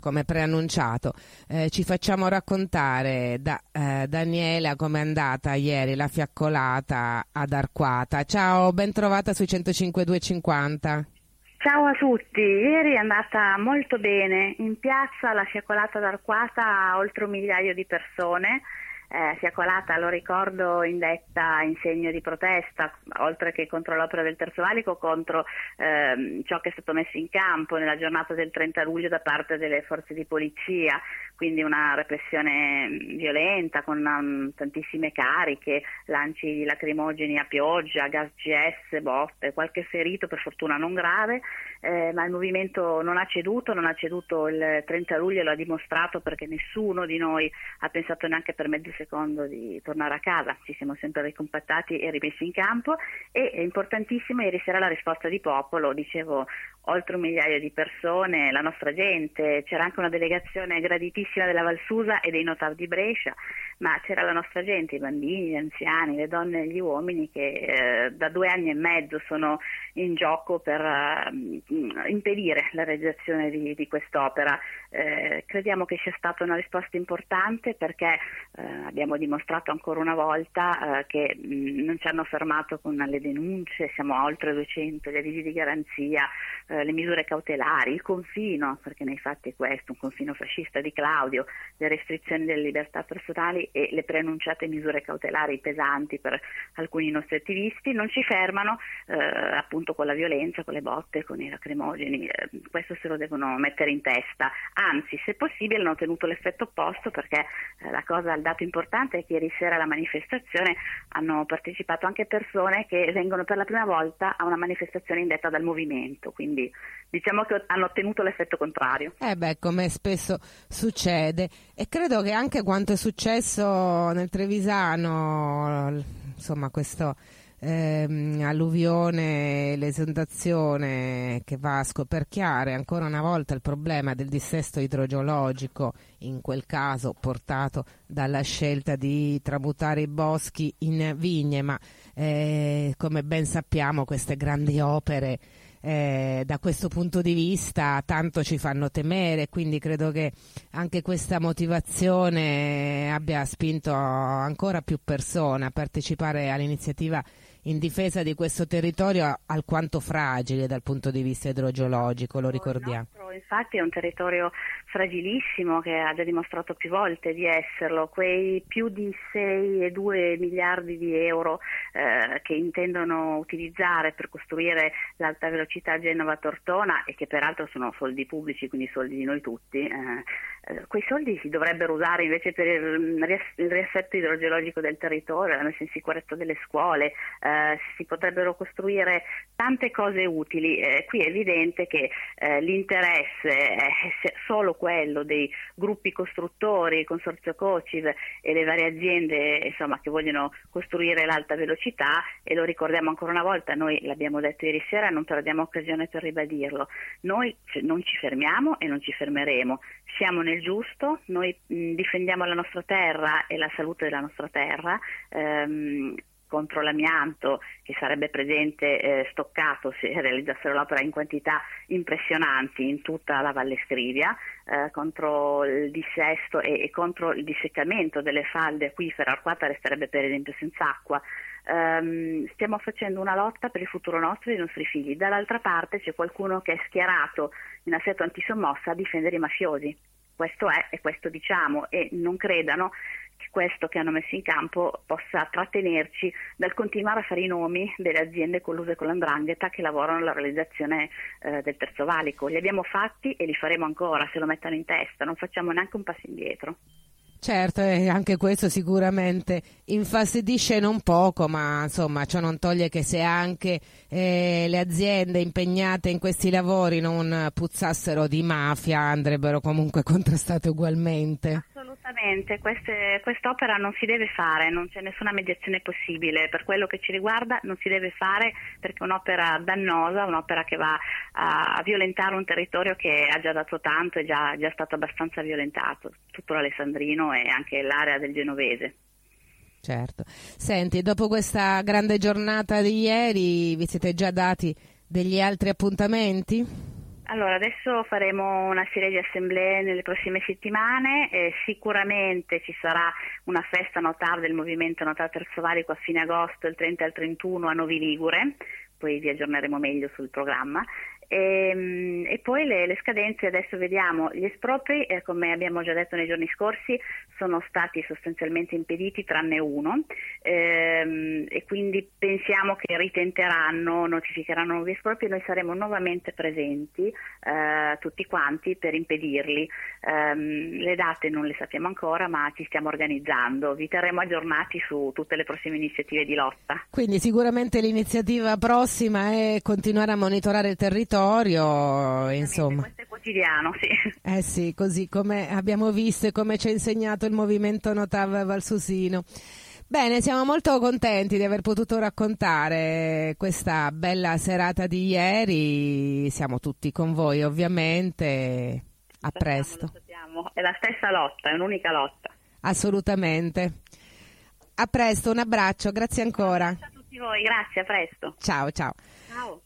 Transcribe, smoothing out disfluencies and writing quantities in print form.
come preannunciato, ci facciamo raccontare da Daniela com'è andata ieri la fiaccolata ad Arquata. Ciao, ben trovata sui 105.250. Ciao a tutti, ieri è andata molto bene. In piazza la fiaccolata ad Arquata ha oltre 1 migliaio di persone. Fiaccolata, lo ricordo, indetta in segno di protesta, oltre che contro l'opera del Terzo Valico, contro ciò che è stato messo in campo nella giornata del 30 luglio da parte delle forze di polizia, quindi una repressione violenta con tantissime cariche, lanci di lacrimogeni a pioggia, gas GS, botte, qualche ferito, per fortuna non grave, ma il movimento non ha ceduto il 30 luglio, lo ha dimostrato, perché nessuno di noi ha pensato neanche per mezzo secondo di tornare a casa, ci siamo sempre ricompattati e rimessi in campo. E è importantissimo ieri sera la risposta di popolo, dicevo, oltre 1 migliaio di persone, la nostra gente, c'era anche una delegazione graditissima della Valsusa e dei Notav di Brescia, ma c'era la nostra gente, i bambini, gli anziani, le donne e gli uomini che da 2 anni e mezzo sono in gioco per impedire la realizzazione di quest'opera. Crediamo che sia stata una risposta importante, perché abbiamo dimostrato ancora una volta che non ci hanno fermato con le denunce, siamo a oltre 200, gli avvisi di garanzia, le misure cautelari, il confino, perché nei fatti è questo, un confino fascista di Claudio, le restrizioni delle libertà personali e le preannunciate misure cautelari pesanti per alcuni nostri attivisti non ci fermano, appunto con la violenza, con le botte, con i lacrimogeni. Questo se lo devono mettere in testa, anzi, se possibile hanno ottenuto l'effetto opposto, perché il dato importante è che ieri sera alla manifestazione hanno partecipato anche persone che vengono per la prima volta a una manifestazione indetta dal movimento, quindi diciamo che hanno ottenuto l'effetto contrario. Come spesso succede, e credo che anche quanto è successo nel Trevisano, insomma, questo alluvione, l'esondazione che va a scoperchiare ancora una volta il problema del dissesto idrogeologico, in quel caso portato dalla scelta di tramutare i boschi in vigne, ma come ben sappiamo queste grandi opere da questo punto di vista tanto ci fanno temere, quindi credo che anche questa motivazione abbia spinto ancora più persone a partecipare all'iniziativa in difesa di questo territorio alquanto fragile dal punto di vista idrogeologico, lo ricordiamo. Infatti è un territorio fragilissimo, che ha già dimostrato più volte di esserlo. Quei più di 6,2 miliardi di euro che intendono utilizzare per costruire l'alta velocità Genova-Tortona, e che peraltro sono soldi pubblici, quindi soldi di noi tutti, quei soldi si dovrebbero usare invece per il riassetto idrogeologico del territorio, la messa in sicurezza delle scuole, si potrebbero costruire tante cose utili. Qui è evidente che l'interesse è solo quello dei gruppi costruttori, il consorzio COCIV e le varie aziende, insomma, che vogliono costruire l'alta velocità, e lo ricordiamo ancora una volta, noi l'abbiamo detto ieri sera e non perdiamo occasione per ribadirlo, noi non ci fermiamo e non ci fermeremo, siamo nel giusto, noi difendiamo la nostra terra e la salute della nostra terra, contro l'amianto che sarebbe presente stoccato se realizzassero l'opera in quantità impressionanti in tutta la Valle Scrivia, contro il dissesto e contro il disseccamento delle falde acquifere. Arquata resterebbe per esempio senza acqua. Stiamo facendo una lotta per il futuro nostro e dei nostri figli. Dall'altra parte c'è qualcuno che è schierato in assetto antisommossa a difendere i mafiosi. Questo è, e questo diciamo, e non credano che questo che hanno messo in campo possa trattenerci dal continuare a fare i nomi delle aziende colluse con l''ndrangheta che lavorano alla realizzazione del Terzo Valico. Li abbiamo fatti e li faremo ancora, se lo mettono in testa, non facciamo neanche un passo indietro. Certo, e anche questo sicuramente infastidisce non poco, ma insomma ciò non toglie che se anche le aziende impegnate in questi lavori non puzzassero di mafia, andrebbero comunque contrastate ugualmente. Assolutamente, quest'opera non si deve fare, non c'è nessuna mediazione possibile, per quello che ci riguarda non si deve fare, perché è un'opera dannosa, un'opera che va a violentare un territorio che ha già dato tanto e già stato abbastanza violentato, tutto l'Alessandrino e anche l'area del Genovese. Certo. Senti, dopo questa grande giornata di ieri vi siete già dati degli altri appuntamenti? Allora, adesso faremo una serie di assemblee nelle prossime settimane, sicuramente ci sarà una festa Notar del movimento Notar Terzo Valico a fine agosto, il 30 e il 31 a Novi Ligure, poi vi aggiorneremo meglio sul programma. E poi le scadenze, adesso vediamo, gli espropri, come abbiamo già detto nei giorni scorsi, sono stati sostanzialmente impediti tranne uno, e quindi pensiamo che ritenteranno, notificheranno nuovi espropri e noi saremo nuovamente presenti tutti quanti per impedirli. Le date non le sappiamo ancora, ma ci stiamo organizzando, vi terremo aggiornati su tutte le prossime iniziative di lotta. Quindi sicuramente l'iniziativa prossima è continuare a monitorare il territorio, insomma. Questo è quotidiano, sì. Sì, così come abbiamo visto e come ci ha insegnato il movimento Notav Valsusino. Bene, siamo molto contenti di aver potuto raccontare questa bella serata di ieri, siamo tutti con voi ovviamente, a presto. Lo sappiamo, è la stessa lotta, è un'unica lotta. Assolutamente. A presto, un abbraccio, grazie ancora. Grazie a tutti voi, grazie, a presto. Ciao, ciao. Ciao.